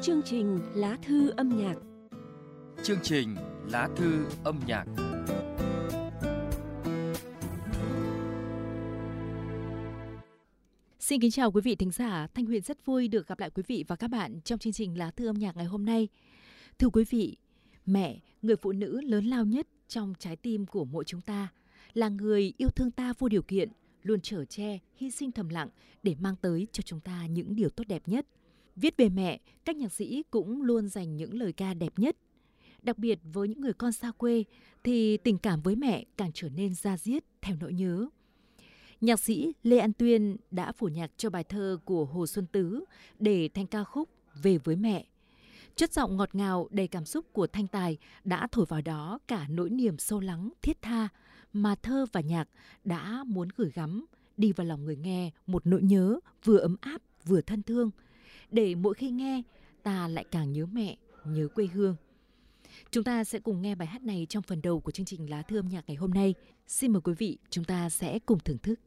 Chương trình Lá thư âm nhạc. Chương trình Lá thư âm nhạc. Xin kính chào quý vị thính giả, Thanh Huyền rất vui được gặp lại quý vị và các bạn trong chương trình Lá thư âm nhạc ngày hôm nay. Thưa quý vị, mẹ, người phụ nữ lớn lao nhất trong trái tim của mỗi chúng ta, là người yêu thương ta vô điều kiện, luôn chở che, hy sinh thầm lặng để mang tới cho chúng ta những điều tốt đẹp nhất. Viết về mẹ, các nhạc sĩ cũng luôn dành những lời ca đẹp nhất. Đặc biệt với những người con xa quê thì tình cảm với mẹ càng trở nên da diết theo nỗi nhớ. Nhạc sĩ Lê An Tuyên đã phổ nhạc cho bài thơ của Hồ Xuân Tứ để thành ca khúc Về với mẹ. Chất giọng ngọt ngào đầy cảm xúc của Thanh Tài đã thổi vào đó cả nỗi niềm sâu lắng, thiết tha mà thơ và nhạc đã muốn gửi gắm, đi vào lòng người nghe một nỗi nhớ vừa ấm áp vừa thân thương, để mỗi khi nghe ta lại càng nhớ mẹ, nhớ quê hương. Chúng ta sẽ cùng nghe bài hát này trong phần đầu của chương trình Lá thư âm nhạc ngày hôm nay. Xin mời quý vị, chúng ta sẽ cùng thưởng thức.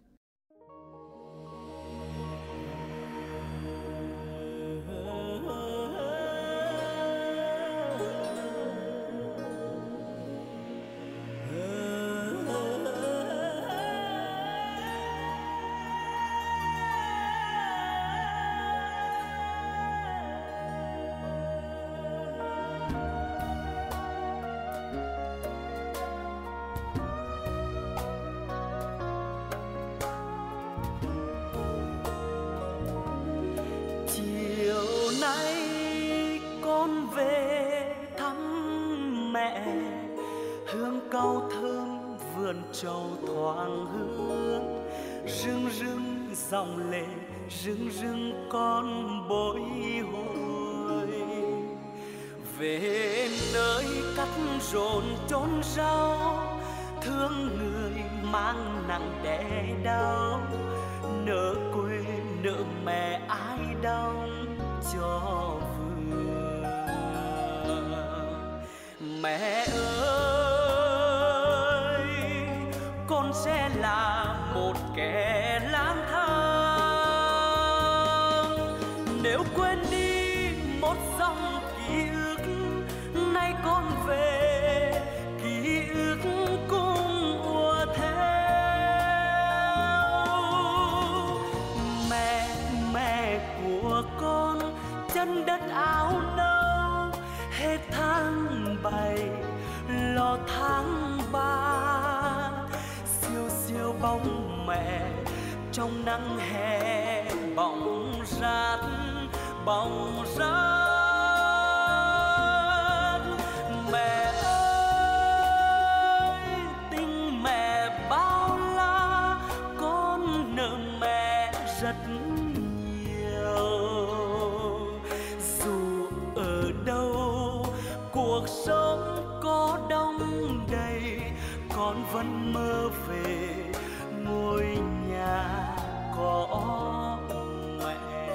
Cau thơm vườn trầu thoáng hương, rưng rưng dòng lệ, rưng rưng con bồi hồi. Về nơi cắt rộn chốn rau, thương người mang nặng đẻ đau, nỡ quê nỡ mẹ ai đong cho vừa. Mẹ con sẽ là một kẻ lang thang, nếu quên đi một dòng ký ức, nay con về ký ức cũng ùa theo. Mẹ của con chân đất áo nâu, hết tháng 7 lo tháng 3, bóng mẹ trong nắng hè bóng rát bóng rát. Mẹ ơi, tình mẹ bao la, con nợ mẹ rất nhiều. Dù ở đâu cuộc sống có đông đầy, con vẫn mơ về ngôi nhà có mẹ.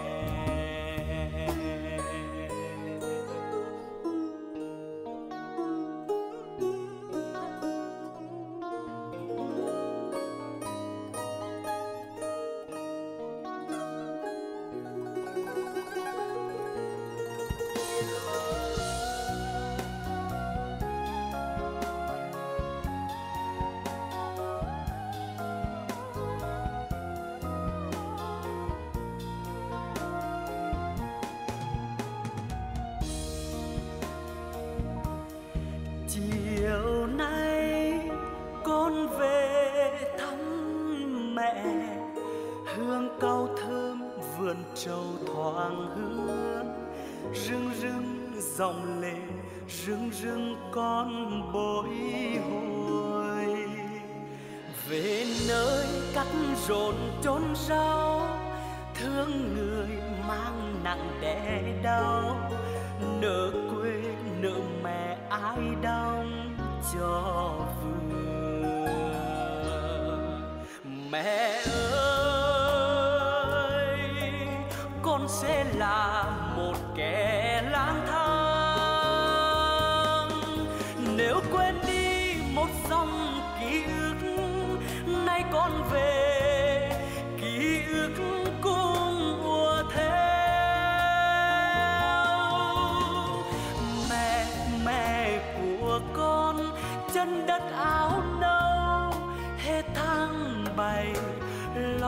Chiều nay con về thăm mẹ, hương cau thơm vườn trầu thoáng hương, rưng rưng dòng lệ, rưng rưng con bồi hồi. Về nơi cắt rộn chốn rau, thương người mang nặng đẻ đau, nỡ quê nợ mẹ ai đong cho vừa. Mẹ ơi, con sẽ là một kẻ lang thang, nếu quên đi một dòng ký ức, nay con về ký ức cũng ùa theo.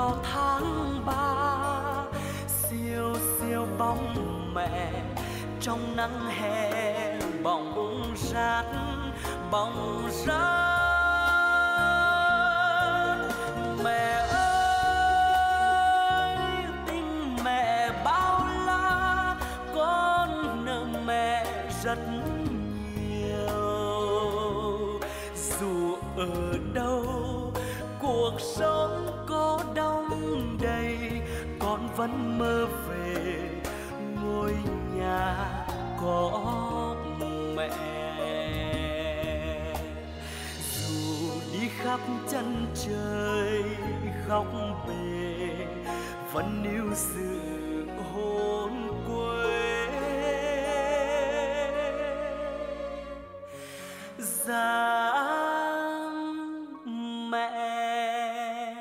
vào tháng 3, siêu siêu bóng mẹ trong nắng hè bóng rát bóng rát. Mẹ ơi tình mẹ bao la, con nợ mẹ rất nhiều. Dù ở đâu cuộc sống có đông đầy, con vẫn mơ về ngôi nhà có mẹ. Dù đi khắp chân trời khóc bề, vẫn níu giữ hồn quê. Dáng mẹ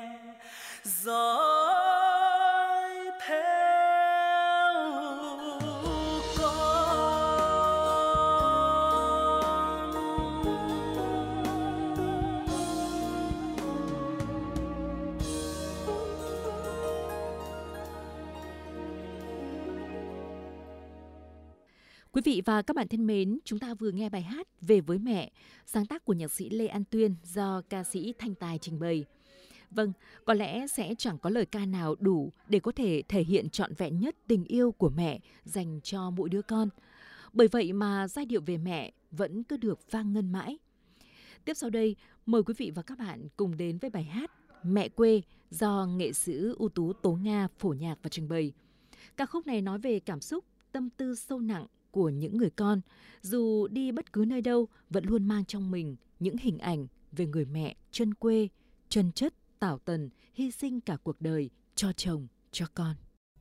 dõi theo con. Quý vị và các bạn thân mến, chúng ta vừa nghe bài hát Về với mẹ, sáng tác của nhạc sĩ Lê An Tuyên do ca sĩ Thanh Tài trình bày. Vâng, có lẽ sẽ chẳng có lời ca nào đủ để có thể thể hiện trọn vẹn nhất tình yêu của mẹ dành cho mỗi đứa con. Bởi vậy mà giai điệu về mẹ vẫn cứ được vang ngân mãi. Tiếp sau đây, mời quý vị và các bạn cùng đến với bài hát Mẹ quê do nghệ sĩ ưu tú Tố Nga phổ nhạc và trình bày. Ca khúc này nói về cảm xúc, tâm tư sâu nặng của những người con, dù đi bất cứ nơi đâu vẫn luôn mang trong mình những hình ảnh về người mẹ chân quê, chân chất, tảo tần, hy sinh cả cuộc đời cho chồng, cho con.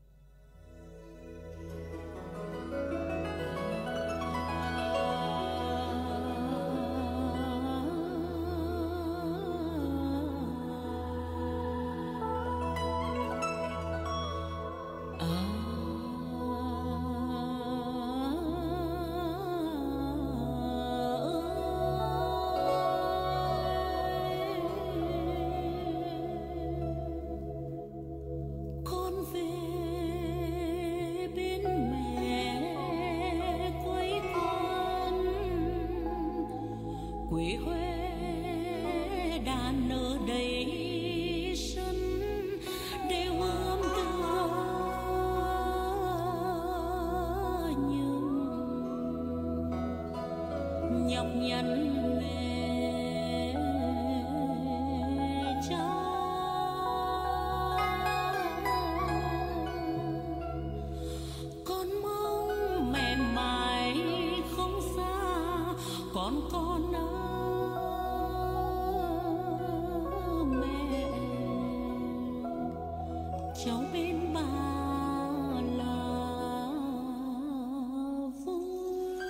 quê Huế đã nở đầy sân để ươm tơ nhưng nhọc nhằn mẹ cha con mong mẹ mãi không xa con ơi mẹ cháu bên bà là vui.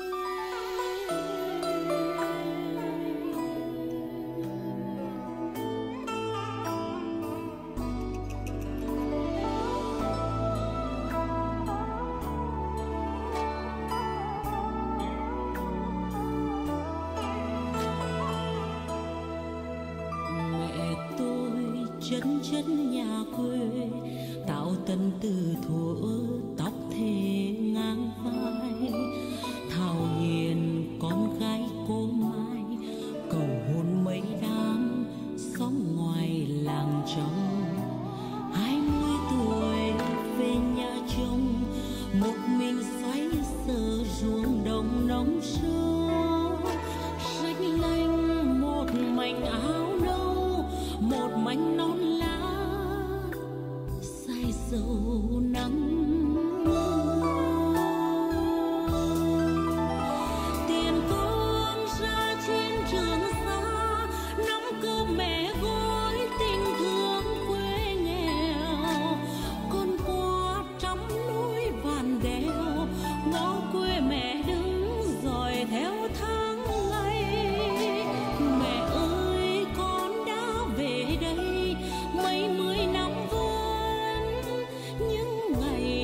Mẹ tôi chân chân nhà quê tạo tân từ thuở tóc thề ngang vai thảo hiền con gái cô Mai cầu hôn mấy đám sống ngoài làng trong 20 tuổi về nhà chồng một mình xoay sở ruộng đồng nóng sương xanh lanh một mảnh áo nâu một mảnh non lá say dầu nắng tiền con ra chiến trường xa nắm cơm mẹ gối tình thương quê nghèo con qua trăm núi vạn đèo ngõ quê mẹ đứng dõi theo tháng ngày mẹ ơi con đã về đây mấy mươi năm vẫn những ngày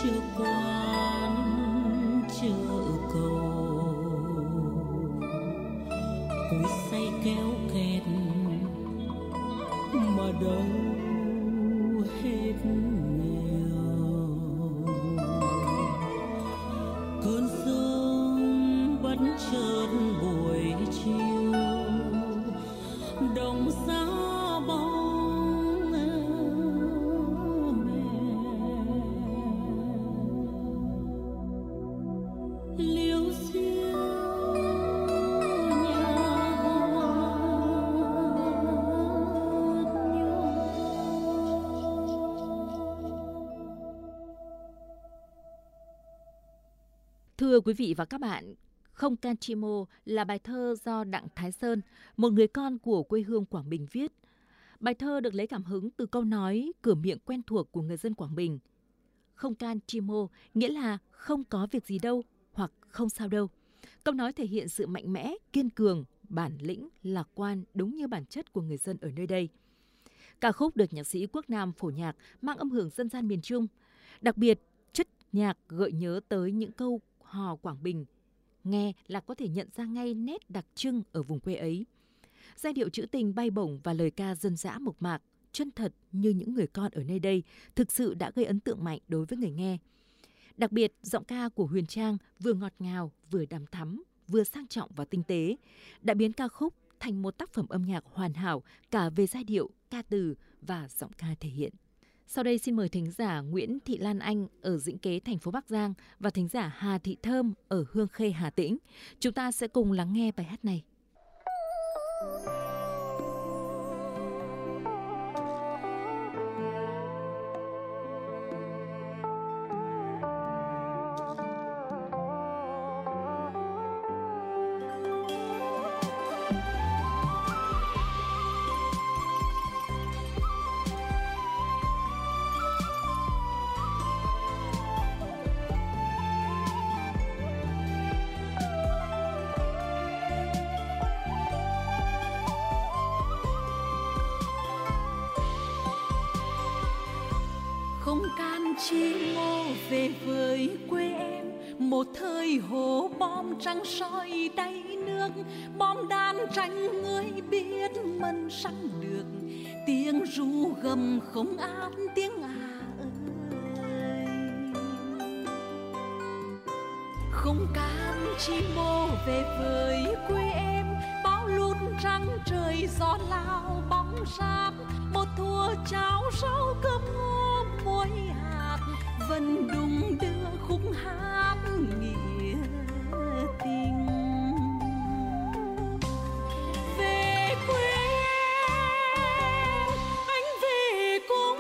chợ quán chợ cầu, cối xay kéo kẹt mà đâu hết nghèo. Cơn sương vẫn chợt buổi chiều, đồng giá bóng mẹ liêu xiêu nhà Thưa quý vị và các bạn, Không Can Chimo là bài thơ do Đặng Thái Sơn, một người con của quê hương Quảng Bình viết. Bài thơ được lấy cảm hứng từ câu nói cửa miệng quen thuộc của người dân Quảng Bình. Không can chimo nghĩa là không có việc gì đâu hoặc không sao đâu. Câu nói thể hiện sự mạnh mẽ, kiên cường, bản lĩnh, lạc quan đúng như bản chất của người dân ở nơi đây. Ca khúc được nhạc sĩ Quốc Nam phổ nhạc mang âm hưởng dân gian miền Trung. Đặc biệt, chất nhạc gợi nhớ tới những câu hò Quảng Bình. Nghe là có thể nhận ra ngay nét đặc trưng ở vùng quê ấy. Giai điệu trữ tình bay bổng và lời ca dân dã mộc mạc, chân thật như những người con ở nơi đây thực sự đã gây ấn tượng mạnh đối với người nghe. Đặc biệt, giọng ca của Huyền Trang vừa ngọt ngào, vừa đằm thắm, vừa sang trọng và tinh tế, đã biến ca khúc thành một tác phẩm âm nhạc hoàn hảo cả về giai điệu, ca từ và giọng ca thể hiện. Sau đây xin mời thính giả Nguyễn Thị Lan Anh ở Dĩnh Kế, thành phố Bắc Giang và thính giả Hà Thị Thơm ở Hương Khê, Hà Tĩnh. Chúng ta sẽ cùng lắng nghe bài hát này. Không can chimo về với quê em, một thời hồ bom trắng soi đáy nước, bom đạn tranh người biết mân sang được, tiếng ru gầm không át tiếng ơi. Không can chimo về với quê em, bão lụt trắng trời gió lao bóng ráp, một thua cháo rau cơm ngô muối hạt, vẫn đùng đưa khúc hát nghĩa tình. Về quê anh về cùng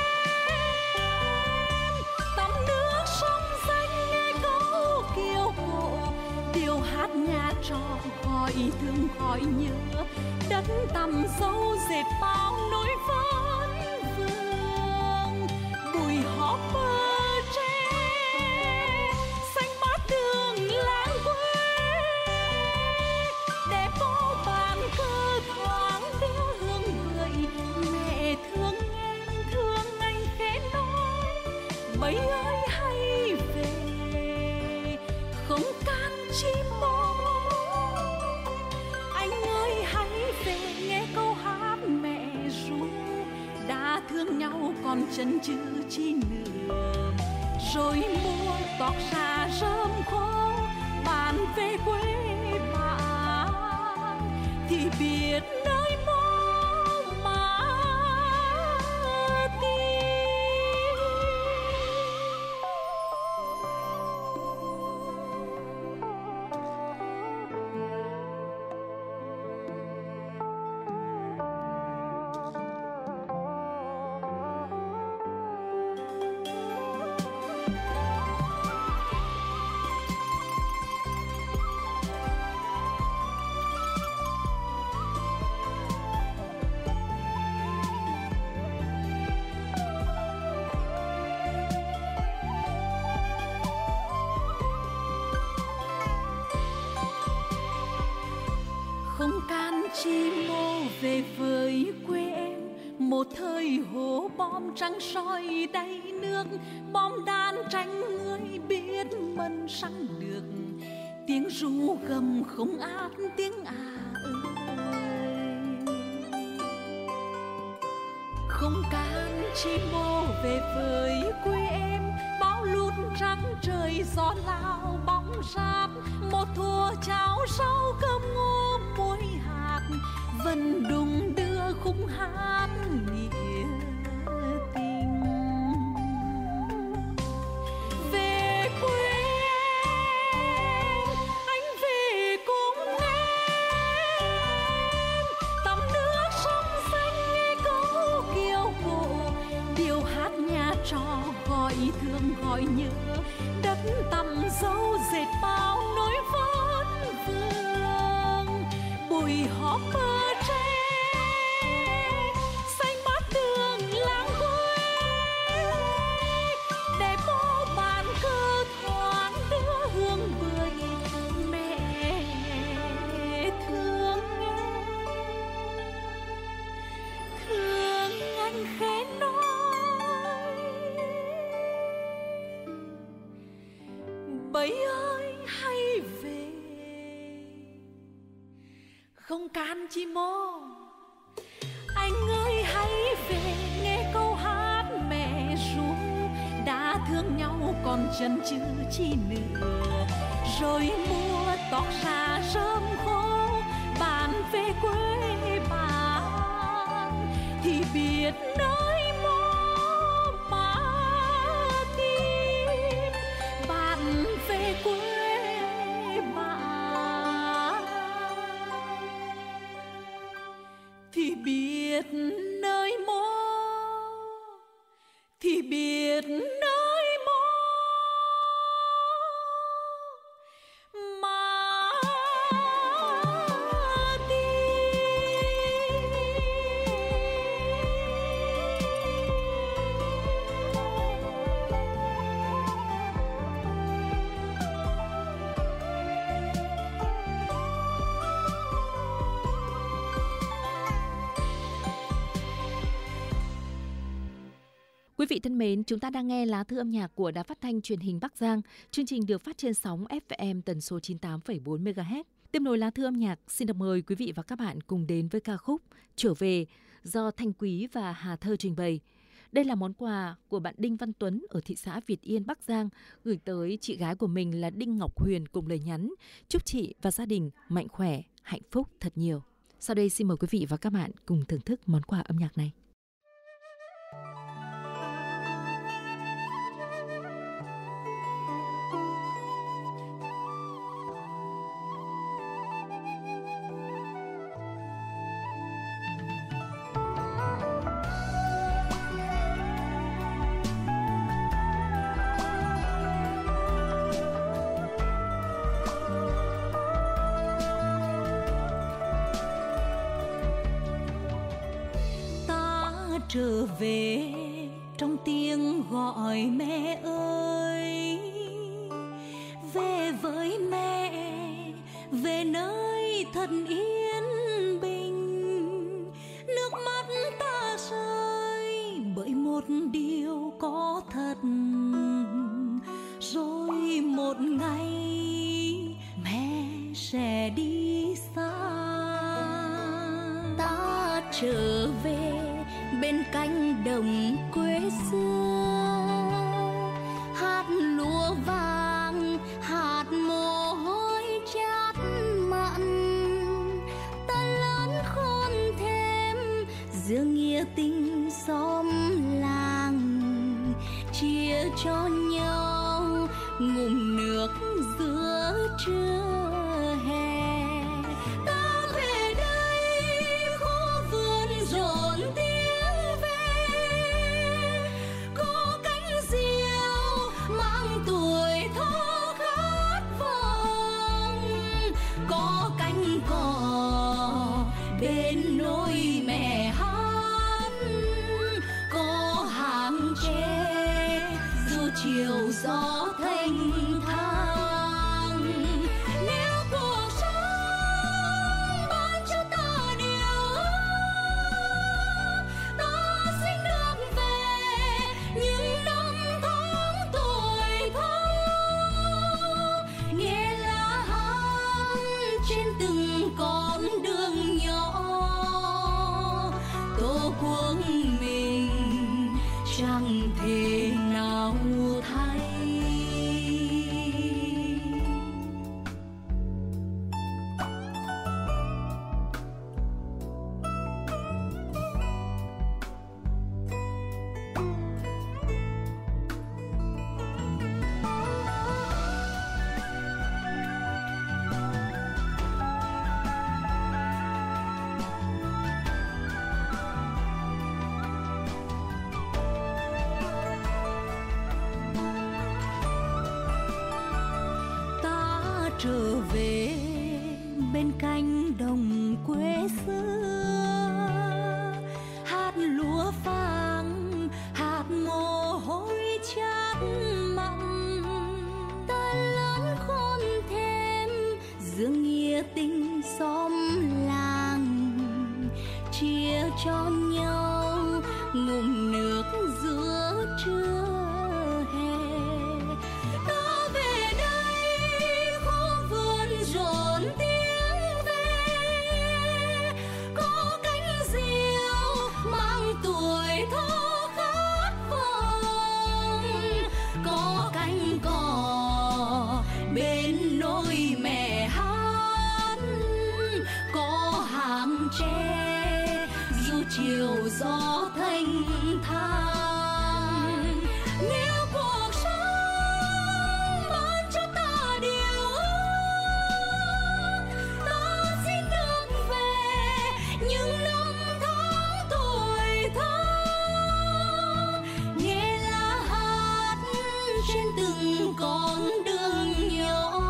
em, tắm nước sông xanh nghe câu kiều cổ, điều hát nhà trò hỏi thương hỏi nhớ, đất tầm sâu dệt bao nỗi vấn vương. Bụi hóp bờ tre xanh mát đường làng quê, để bó bàn cờ thoáng đưa hương người. Mẹ thương em thương anh khẽ nói, mấy ơi hay về không can chimo. Anh ơi hãy về nghe câu hát mẹ ru, đã thương nhau còn chần chừ chi nữa, rồi mua tóc ra rơm khô bàn về quê bạn, thì biết nơi mong mà tìm. bom trắng soi đầy nước, bom đạn tranh người biết mân sang được, tiếng ru gầm không át tiếng ơi. Không can chi mô về với quê em, bão lụt trắng trời gió lao bóng rát, một thua cháo rau cơm ngô muối hạt, vẫn đùng đưa khung hát nghĩa tình. Về quê anh về cùng em, tắm nước sông xanh nghe câu kiều cổ, điều hát nhà trò gọi thương gọi nhớ, đất tầm dấu dệt bao nỗi vấn vương. Bụi hóp mơ tre xanh bát tường làng quê, để bố bàn cơ thoáng đưa hương bưởi. Mẹ thương anh khẽ nói, bấy ơi hay về. Không can chi mô anh ơi hãy về, nghe câu hát mẹ ru đã thương nhau còn chần chừ chi nữa. Rồi mùa tóc ra rơm khô bạn về quê bạn, thì biết nơi mô mà tìm. Bạn về quê bạn thì biết nơi mô, thì biết nơi mô mà Quý vị thân mến, chúng ta đang nghe lá thư âm nhạc của Đài Phát thanh Truyền hình Bắc Giang. Chương trình được phát trên sóng FM tần số 98,4 MHz. Tiếp nối lá thư âm nhạc, xin được mời quý vị và các bạn cùng đến với ca khúc Trở về do Thanh Quý và Hà Thơ trình bày. Đây là món quà của bạn Đinh Văn Tuấn ở thị xã Việt Yên, Bắc Giang gửi tới chị gái của mình là Đinh Ngọc Huyền cùng lời nhắn chúc chị và gia đình mạnh khỏe, hạnh phúc thật nhiều. Sau đây xin mời quý vị và các bạn cùng thưởng thức món quà âm nhạc này. Trở về trong tiếng gọi mẹ ơi, về với mẹ, về nơi thật yên bình. Nước mắt ta rơi bởi một điều có thật, rồi một ngày mẹ sẽ đi xa. Ta trở về bên cánh đồng quê xưa, hạt lúa vàng, hạt mồ hôi chát mặn. Ta lớn khôn thêm giữa nghĩa tình xóm làng, chia cho nhau ngụm nước giữa trưa hè. Ta về đây khu vườn rộn tiếng ve, có cánh diều mang tuổi thơ khát vọng, có cánh cò bên nôi mẹ hát, có hàng tre dù chiều gió thanh thang. Nếu cuộc sống ban cho ta điều ước, ta xin được về trở về bên cánh đồng quê xưa, hạt lúa vàng, hạt mồ hôi chát mặn, ta lớn khôn thêm dương nghĩa tình xóm làng, chia cho nhau ngụm nước giữa trưa hè. Ta về đây khu vườn rộn tiếng ve, có cánh diều mang tuổi thơ khát vọng, có cánh cò bên nôi mẹ hát, có hàng tre dù chiều gió thanh thang. Nếu cuộc sống ban cho ta điều ước, ta xin được về những năm tháng tuổi thơ, nghe lá hát trên từng con đường nhỏ.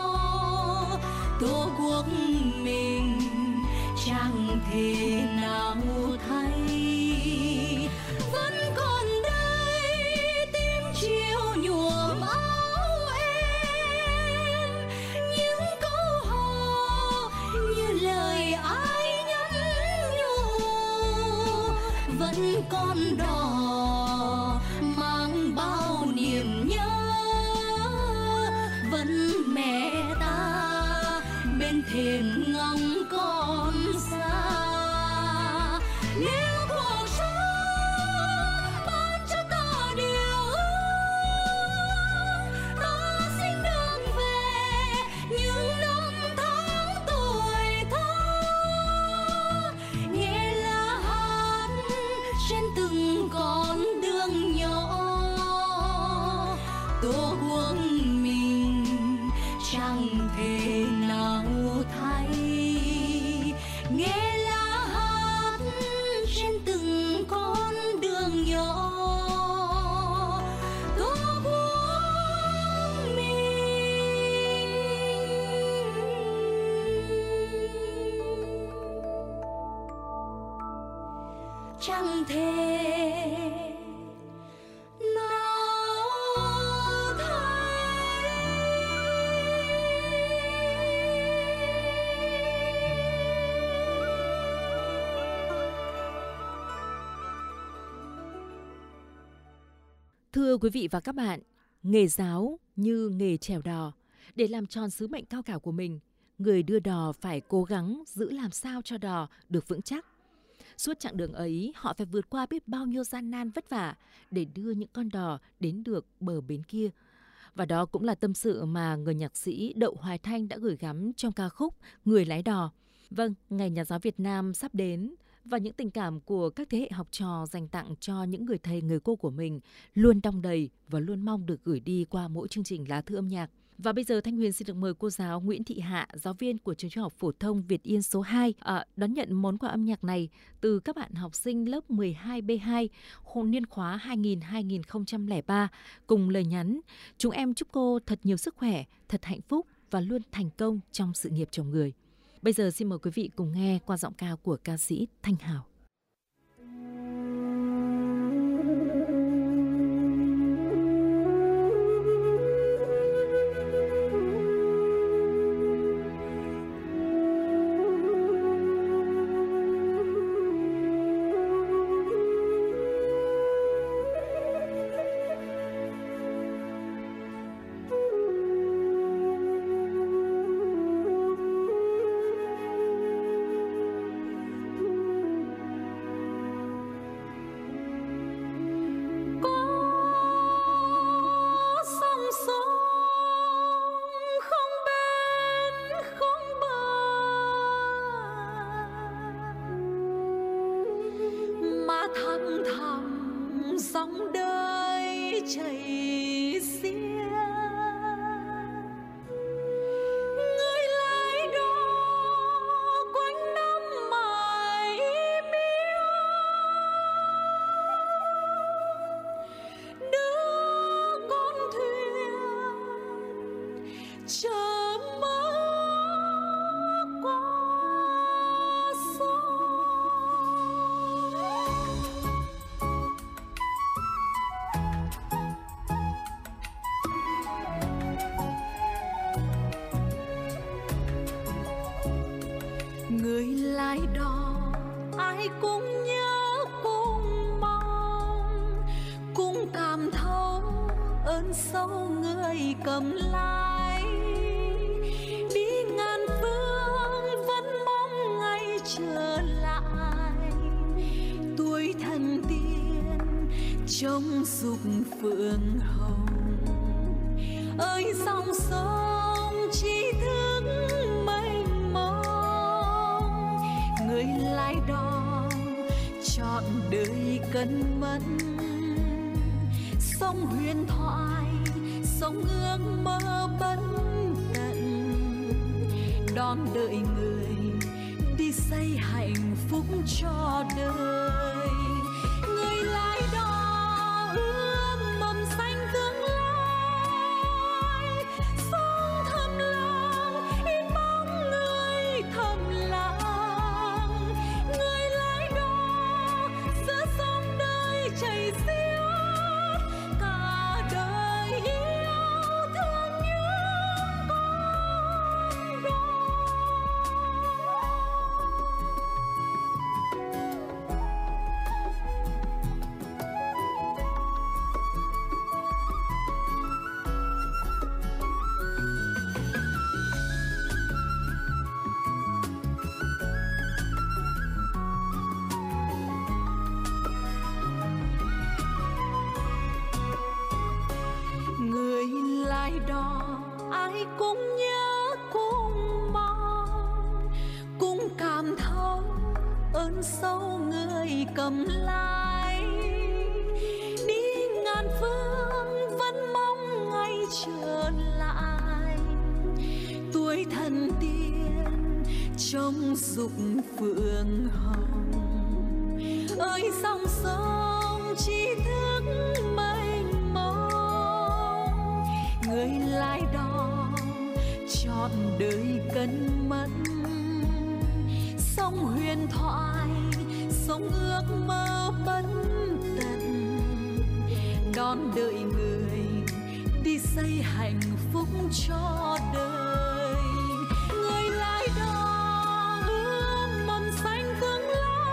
Tổ quốc mình chẳng thể nào thay, vẫn còn đây tim chiều nhuộm áo em, những câu hò như lời ai nhắn nhủ, vẫn còn đỏ mang bao niềm nhớ, vẫn mẹ ta bên thềm ngóng con xa. Nếu cuộc sống ban cho ta điều ước, ta xin được về những năm tháng tuổi thơ, nghe lá hát trên từng con đường nhỏ. Tổ quốc mình chẳng thể nào thay, nghe lá hát trên từng con đường nhỏ. Tổ quốc mình chẳng thể Thưa quý vị và các bạn, nghề giáo như nghề chèo đò. Để làm tròn sứ mệnh cao cả của mình, người đưa đò phải cố gắng giữ làm sao cho đò được vững chắc. Suốt chặng đường ấy, họ phải vượt qua biết bao nhiêu gian nan vất vả để đưa những con đò đến được bờ bến kia. Và đó cũng là tâm sự mà người nhạc sĩ Đậu Hoài Thanh đã gửi gắm trong ca khúc Người lái đò. Vâng, Ngày Nhà giáo Việt Nam sắp đến, và những tình cảm của các thế hệ học trò dành tặng cho những người thầy người cô của mình luôn đong đầy và luôn mong được gửi đi qua mỗi chương trình Lá Thư âm nhạc. Và bây giờ Thanh Huyền xin được mời cô giáo Nguyễn Thị Hạ, giáo viên của trường Trung học phổ thông Việt Yên số 2 đón nhận món quà âm nhạc này từ các bạn học sinh lớp 12B2 niên khóa 2000-2003 cùng lời nhắn: chúng em chúc cô thật nhiều sức khỏe, thật hạnh phúc và luôn thành công trong sự nghiệp chồng người. Bây giờ xin mời quý vị cùng nghe qua giọng ca của ca sĩ Thanh Hảo. cũng nhớ cũng mong, cũng cảm thấu ơn sâu người cầm lái. Đi ngàn phương vẫn mong ngày trở lại, tuổi thần tiên trong dục phượng hồng. Ơi dòng sông tri thức mênh mông, người lái đò trọn đời cân mẫn. Sông huyền thoại, sông ước mơ bất tận, đón đợi người đi xây hạnh phúc cho đời. Người lái đò ươm mầm xanh tương lai, sông thầm lặng in bóng người thầm lặng. Người lái đò giữa sông đời chảy xiết, cả đời yêu thương những con đò. Người lái đò ai cũng nhớ cũng mong, cũng cảm thấu ơn sâu người cầm lái. Đi ngàn phương vẫn mong ngày trở lại, tuổi thần tiên trong dục phượng hồng. Ơi dòng sông tri thức mênh mông, người lái đò trọn đời cân mẫn. Sông huyền thoại, sông ước mơ bất tận, đón đợi người đi xây hạnh phúc cho đời. Người lái đò ươm mầm xanh tương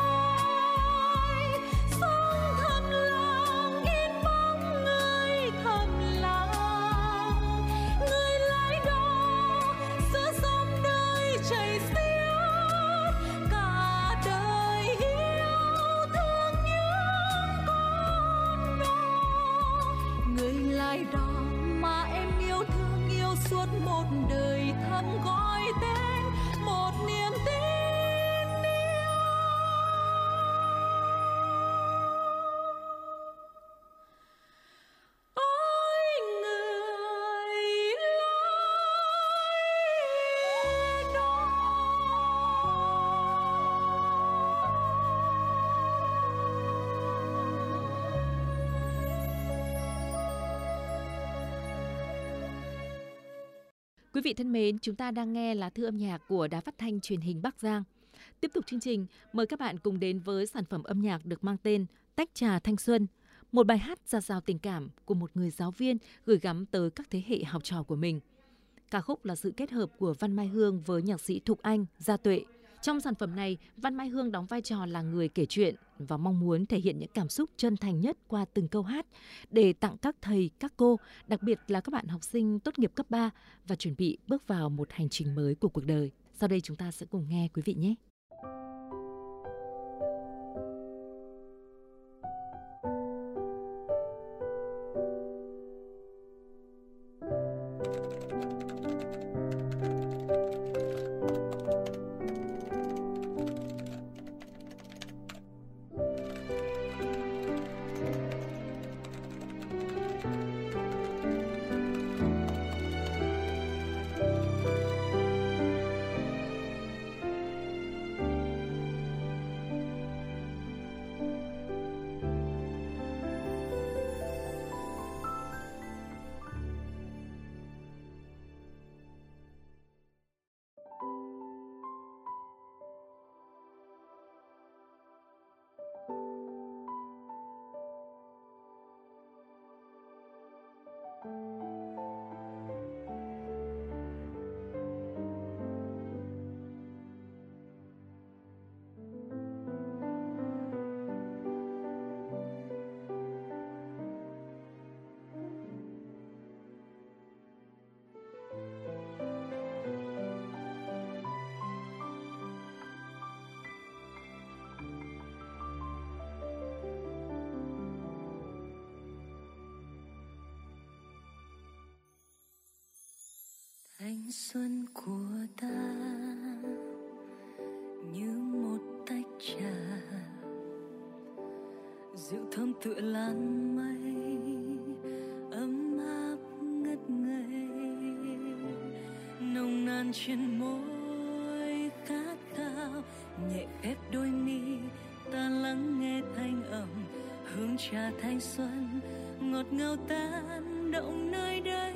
lai, sông thầm lặng in bóng người thầm lặng. Người lái đò giữa sông đời chảy xiết, cả đời yêu thương những con đò. Người lái đò mà em yêu thương, yêu suốt một đời thầm gọi tên một niềm tin yêu. Ôi người lái đò. Quý vị thân mến, chúng ta đang nghe lá thư âm nhạc của Đài Phát thanh Truyền hình Bắc Giang. Tiếp tục chương trình, mời các bạn cùng đến với sản phẩm âm nhạc được mang tên Tách trà thanh xuân, một bài hát dạt dào tình cảm của một người giáo viên gửi gắm tới các thế hệ học trò của mình. Ca khúc là sự kết hợp của Văn Mai Hương với nhạc sĩ Thục Anh, Gia Tuệ. Trong sản phẩm này, Văn Mai Hương đóng vai trò là người kể chuyện và mong muốn thể hiện những cảm xúc chân thành nhất qua từng câu hát để tặng các thầy, các cô, đặc biệt là các bạn học sinh tốt nghiệp cấp 3 và chuẩn bị bước vào một hành trình mới của cuộc đời. Sau đây chúng ta sẽ cùng nghe quý vị nhé. thanh xuân của ta như một tách trà dịu thơm tựa lan mây ấm áp ngất ngây nồng nàn trên môi khát khao nhẹ khép đôi mi ta lắng nghe thanh ẩm hương trà thanh xuân ngọt ngào tan động nơi đáy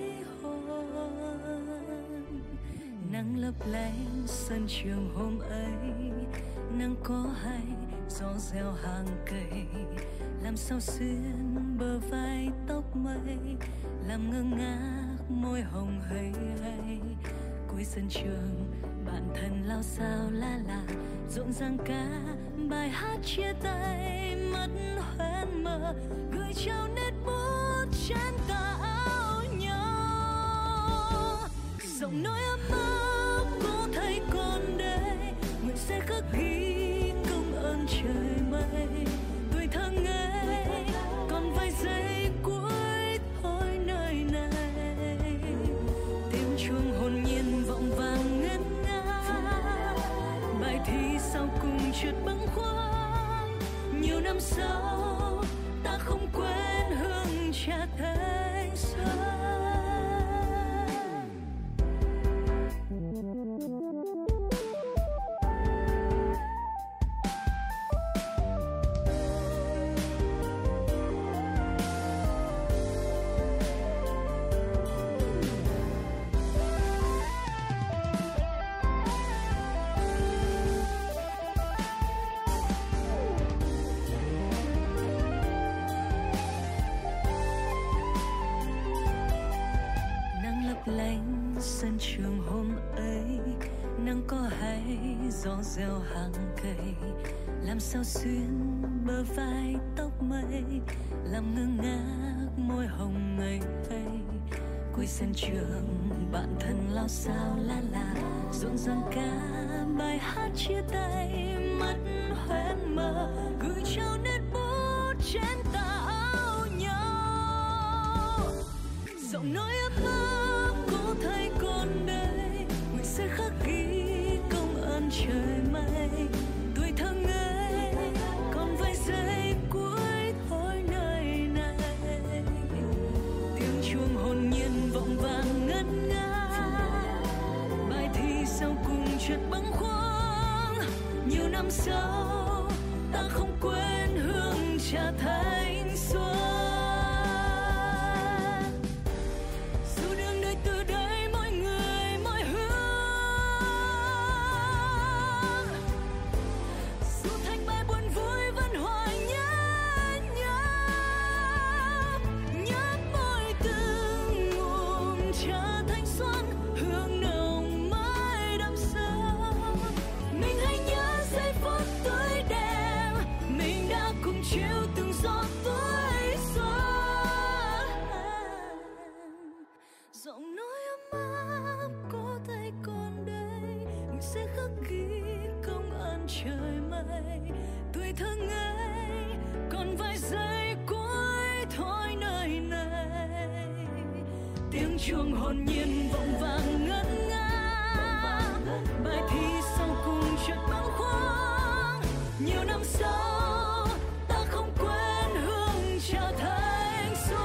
hồn nắng lấp lánh sân trường hôm ấy nắng có hay gió reo hàng cây làm sao xuyên bờ vai tóc mây làm ngơ ngác môi hồng hay hay cuối sân trường bạn thân lao sao la la rộn ràng ca bài hát chia tay mắt hoen mờ gửi trao nét bút trên tà áo nhau giọng nói ấm áp có thấy con đây nguyện sẽ khắc ghi công ơn trời mây tuổi thơ ngây còn vài giây cuối thôi nơi này tiếng chuông hồn nhiên vọng vang ngân nga bài thi sau cùng trượt bâng khuâng nhiều năm sau ta không quên hương trà thanh xuân. Lánh sân trường hôm ấy nắng có hay gió reo hàng cây làm sao xuyên bờ vai tóc mây làm ngơ ngác môi hồng ngây ngây cuối sân trường bạn thân lao sao la la rộn ràng ca bài hát chia tay mắt hoen mờ gửi trao nét bút trên tà áo nhau giọng nói ấm áp có thấy con đây nguyện sẽ khắc ghi công ơn trời mây tuổi thơ ngây còn vài giây cuối thôi nơi này tiếng chuông hồn nhiên vọng vang ngân nga bài thi sau cùng trượt bâng khuâng nhiều năm sau ta không quên hương trà thanh xuân. Giọng nói ấm áp có tay con đây mình sẽ khắc ghi công ơn trời mây tuổi thơ ngây còn vài giây cuối thôi nơi này tiếng chuông hồn nhiên vọng vang ngân nga bài thi sau cùng trượt bâng khuâng nhiều năm sau ta không quên hương trà thanh xuân.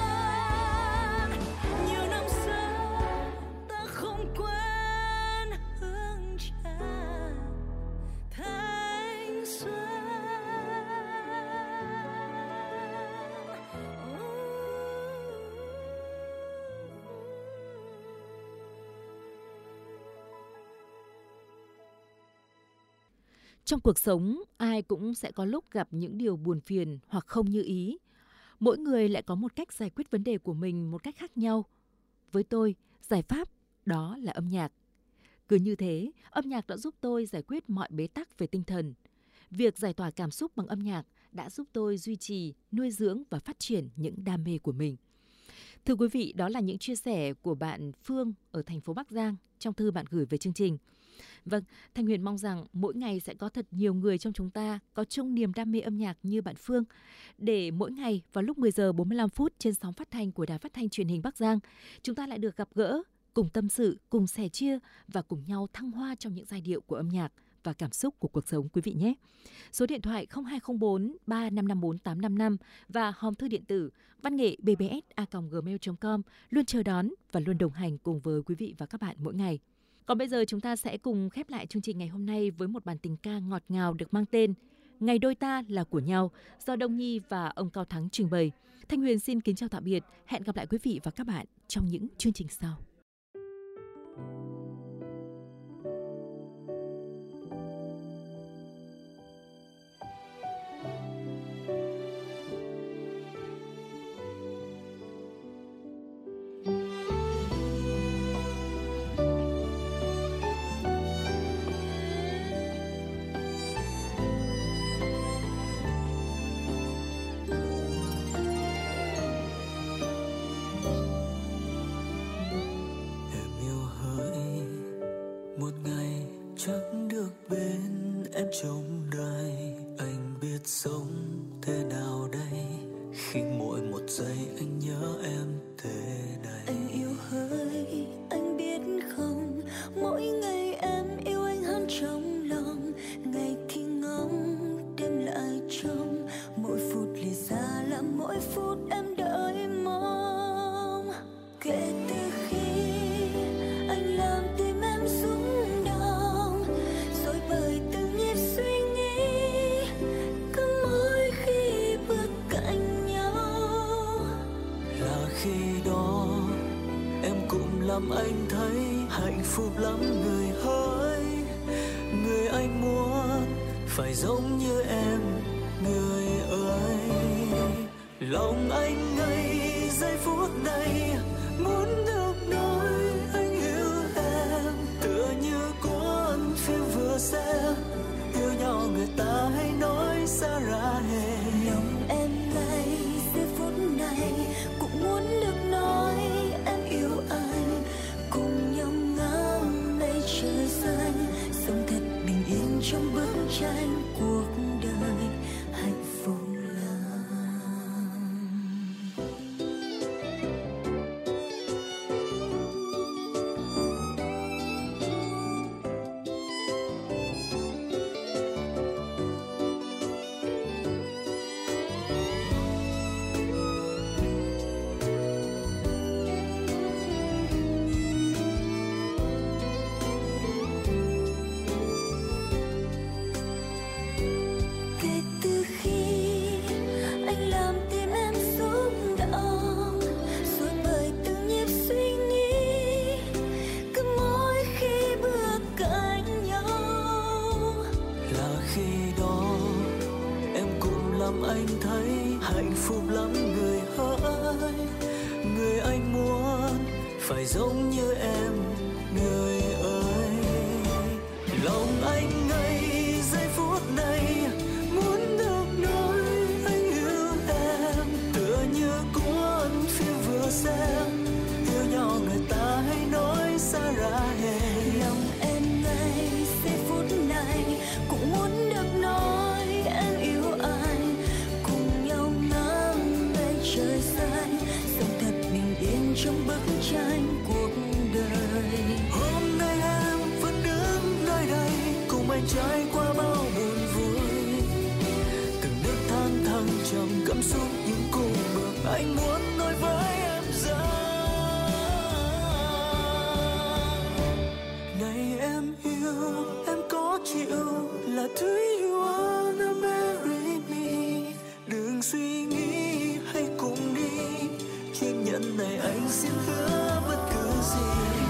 Trong cuộc sống, ai cũng sẽ có lúc gặp những điều buồn phiền hoặc không như ý. Mỗi người lại có một cách giải quyết vấn đề của mình một cách khác nhau. Với tôi, giải pháp đó là âm nhạc. Cứ như thế, âm nhạc đã giúp tôi giải quyết mọi bế tắc về tinh thần. Việc giải tỏa cảm xúc bằng âm nhạc đã giúp tôi duy trì, nuôi dưỡng và phát triển những đam mê của mình. Thưa quý vị, đó là những chia sẻ của bạn Phương ở thành phố Bắc Giang trong thư bạn gửi về chương trình. Vâng, Thanh Huyền mong rằng mỗi ngày sẽ có thật nhiều người trong chúng ta có chung niềm đam mê âm nhạc như bạn Phương, để mỗi ngày vào lúc 10 giờ 45 phút trên sóng phát thanh của Đài Phát thanh Truyền hình Bắc Giang, chúng ta lại được gặp gỡ, cùng tâm sự, cùng sẻ chia và cùng nhau thăng hoa trong những giai điệu của âm nhạc và cảm xúc của cuộc sống quý vị nhé. Số điện thoại 0204 3554 855 và hòm thư điện tử văn nghệ bbs@gmail.com luôn chờ đón và luôn đồng hành cùng với quý vị và các bạn mỗi ngày. Còn bây giờ chúng ta sẽ cùng khép lại chương trình ngày hôm nay với một bản tình ca ngọt ngào được mang tên Ngày đôi ta là của nhau do Đông Nhi và ông Cao Thắng trình bày. Thanh Huyền xin kính chào tạm biệt. Hẹn gặp lại quý vị và các bạn trong những chương trình sau. Trong đời anh biết sống thế nào đây, khi mỗi một giây anh nhớ em thế này. Anh yêu hơi, anh biết không, mỗi ngày em yêu anh hơn trong lòng. Ngày thì ngóng, đêm lại trông, mỗi phút lìa xa là mỗi phút em đợi mong. Kể từ khi anh làm tim em rung động, rồi bởi từng nhịp suy nghĩ, cứ mỗi khi bước cạnh nhau là khi đó em cũng làm anh thấy hạnh phúc lắm người hỡi. Người anh muốn phải giống như em người ơi. Lòng anh ngây giây phút này, muốn được nói anh yêu em. Tựa như cuốn phim vừa xem, yêu nhau người ta hay nói xa ra hè. Lòng em ngây giây phút này, cũng muốn được nói em yêu anh. Cùng nhau ngắm lấy trời xanh, sống thật bình yên trong bức tranh cuộc đời hạnh phúc lắm. Kể từ khi anh làm tim em rung động, rồi bởi từng nhịp suy nghĩ, cứ mỗi khi bước cạnh nhau Là khi đó em cũng làm anh thấy hạnh phúc lắm người hỡi. Người anh muốn phải giống như em người ơi. Lòng anh ngây giây phút này, muốn được nói anh yêu em. Tựa như cuốn phim vừa xem, yêu nhau người ta hay nói xa ra hè. lòng em ngây giây phút này, cũng muốn được nói em yêu anh. Cùng nhau ngắm lấy trời xanh, sống thật bình yên trong bức tranh cuộc đời. Hôm nay em vẫn đứng nơi đây, cùng anh trải qua bao buồn vui. Từng bước thang thang trong cảm xúc những cung bước, anh muốn nói với em rằng ngày em yêu em có chịu là thứ you wanna marry me. Đừng suy nghĩ hãy cùng đi, chuyến nhận này anh xin hứa bất cứ gì.